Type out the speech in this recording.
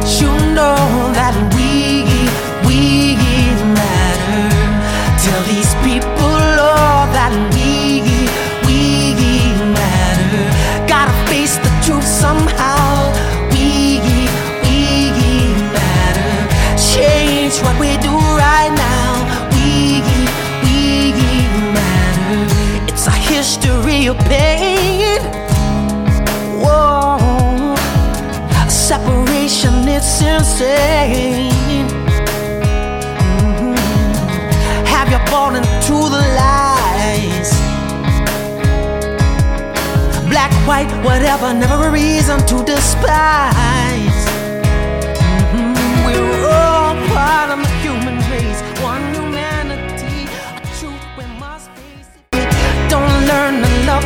you know that we matter. Tell these people all that we matter. Gotta face the truth somehow. We matter. Change what we do right now. We matter. It's a history of pain. Whoa, separation, it's insane. Have you bought into the lies? Black, white, whatever, never a reason to despise. We're all part of